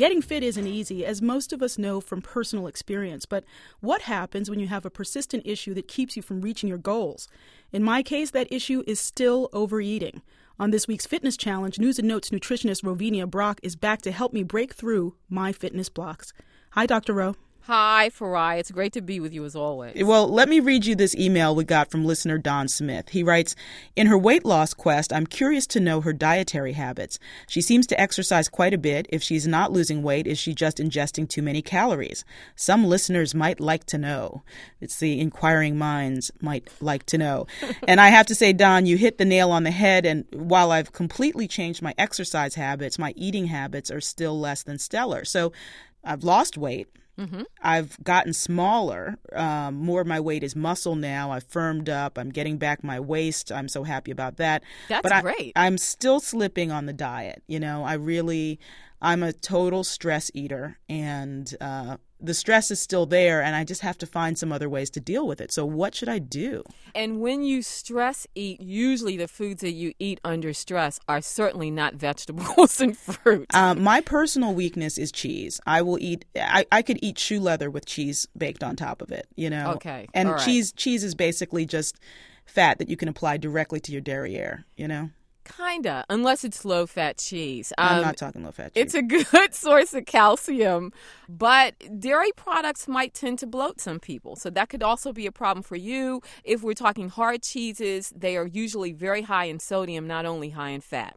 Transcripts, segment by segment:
Getting fit isn't easy, as most of us know from personal experience, but what happens when you have a persistent issue that keeps you from reaching your goals? In my case, that issue is still overeating. On this week's Fitness Challenge, News and Notes nutritionist Rovinia Brock is back to help me break through my fitness blocks. Hi, Dr. Ro. Hi, Farai. It's great to be with you as always. Well, let me read you this email we got from listener Don Smith. He writes, in her weight loss quest, I'm curious to know her dietary habits. She seems to exercise quite a bit. If she's not losing weight, is she just ingesting too many calories? Some listeners might like to know. It's the inquiring minds might like to know. And I have to say, Don, you hit the nail on the head. And while I've completely changed my exercise habits, my eating habits are still less than stellar. So I've lost weight. Mm-hmm. I've gotten smaller. More of my weight is muscle now. I've firmed up. I'm getting back my waist. I'm so happy about that. That's great. I'm still slipping on the diet. I'm a total stress eater, and the stress is still there, and I just have to find some other ways to deal with it. So what should I do? And when you stress eat, usually the foods that you eat under stress are certainly not vegetables and fruit. My personal weakness is cheese. I will eat. I could eat shoe leather with cheese baked on top of it. Okay. And all right. cheese is basically just fat that you can apply directly to your derriere. Kinda, unless it's low-fat cheese. I'm not talking low-fat cheese. It's a good source of calcium, but dairy products might tend to bloat some people. So that could also be a problem for you. If we're talking hard cheeses, they are usually very high in sodium, not only high in fat.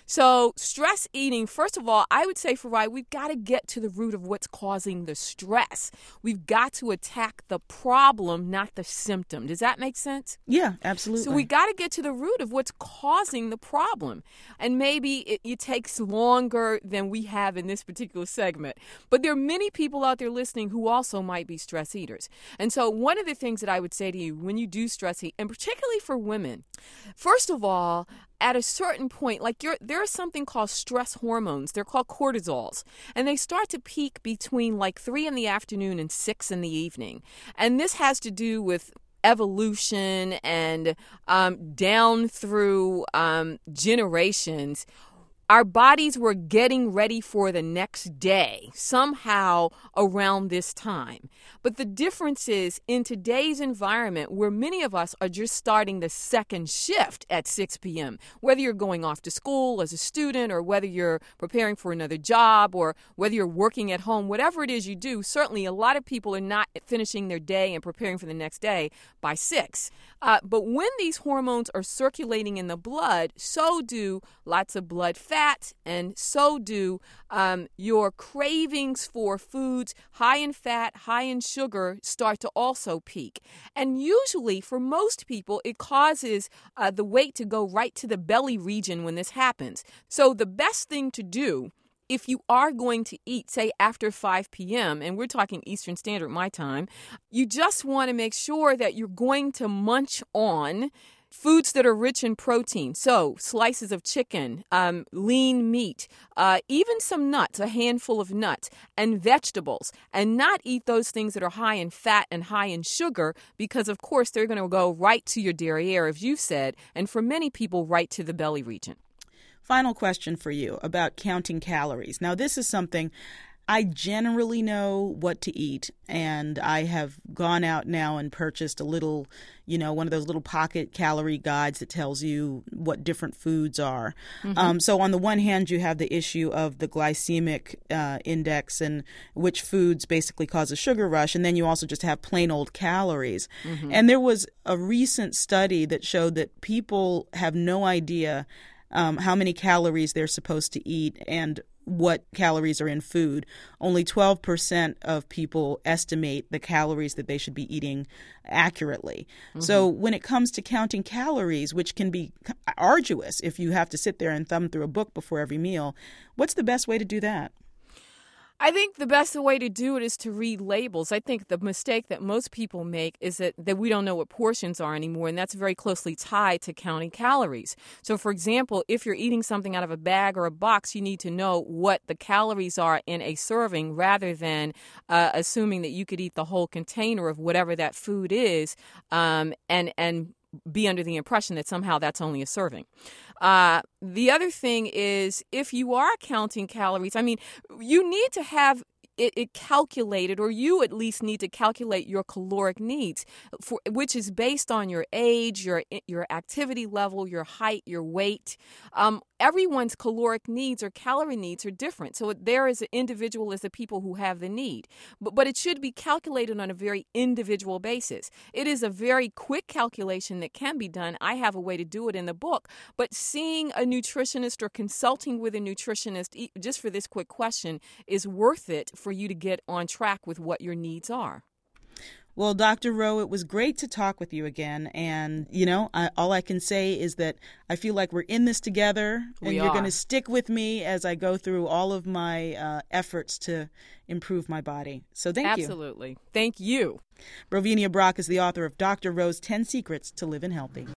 So stress eating, first of all, I would say, Farai, we've got to get to the root of what's causing the stress. We've got to attack the problem, not the symptom. Does that make sense? Yeah, absolutely. So we got to get to the root of what's causing the problem. And maybe it takes longer than we have in this particular segment. But there are many people out there listening who also might be stress eaters. And so one of the things that I would say to you when you do stress eat, and particularly for women, first of all, at a certain point, there is something called stress hormones. They're called cortisols. And they start to peak between 3 in the afternoon and 6 in the evening. And this has to do with evolution and down through generations. Our bodies were getting ready for the next day, somehow around this time. But the difference is, in today's environment, where many of us are just starting the second shift at 6 p.m., whether you're going off to school as a student or whether you're preparing for another job or whether you're working at home, whatever it is you do, certainly a lot of people are not finishing their day and preparing for the next day by 6. But when these hormones are circulating in the blood, so do lots of blood fat, and so do your cravings for foods high in fat, high in sugar start to also peak. And usually, for most people, it causes the weight to go right to the belly region when this happens. So the best thing to do, if you are going to eat, say, after 5 p.m., and we're talking Eastern Standard, my time, you just want to make sure that you're going to munch on foods that are rich in protein. So slices of chicken, lean meat, even some nuts, a handful of nuts, and vegetables, and not eat those things that are high in fat and high in sugar because, of course, they're going to go right to your derriere, as you said, and for many people, right to the belly region. Final question for you about counting calories. Now, this is something I generally know what to eat, and I have gone out now and purchased a little, one of those little pocket calorie guides that tells you what different foods are. Mm-hmm. So on the one hand, you have the issue of the glycemic index and which foods basically cause a sugar rush, and then you also just have plain old calories. Mm-hmm. And there was a recent study that showed that people have no idea how many calories they're supposed to eat and what calories are in food. Only 12% of people estimate the calories that they should be eating accurately. Mm-hmm. So when it comes to counting calories, which can be arduous if you have to sit there and thumb through a book before every meal, what's the best way to do that? I think the best way to do it is to read labels. I think the mistake that most people make is that we don't know what portions are anymore, and that's very closely tied to counting calories. So, for example, if you're eating something out of a bag or a box, you need to know what the calories are in a serving rather than assuming that you could eat the whole container of whatever that food is and be under the impression that somehow that's only a serving. The other thing is, if you are counting calories, I mean, you need to have it calculated, or you at least need to calculate your caloric needs, which is based on your age, your activity level, your height, your weight. Everyone's caloric needs or calorie needs are different. So there is an individual as the people who have the need. But it should be calculated on a very individual basis. It is a very quick calculation that can be done. I have a way to do it in the book. But seeing a nutritionist or consulting with a nutritionist just for this quick question is worth it for you to get on track with what your needs are. Well, Dr. Rowe, it was great to talk with you again. And, all I can say is that I feel like we're in this together. And you're going to stick with me as I go through all of my efforts to improve my body. So thank you. Absolutely. Thank you. Rovinia Brock is the author of Dr. Rowe's 10 Secrets to Living Healthy.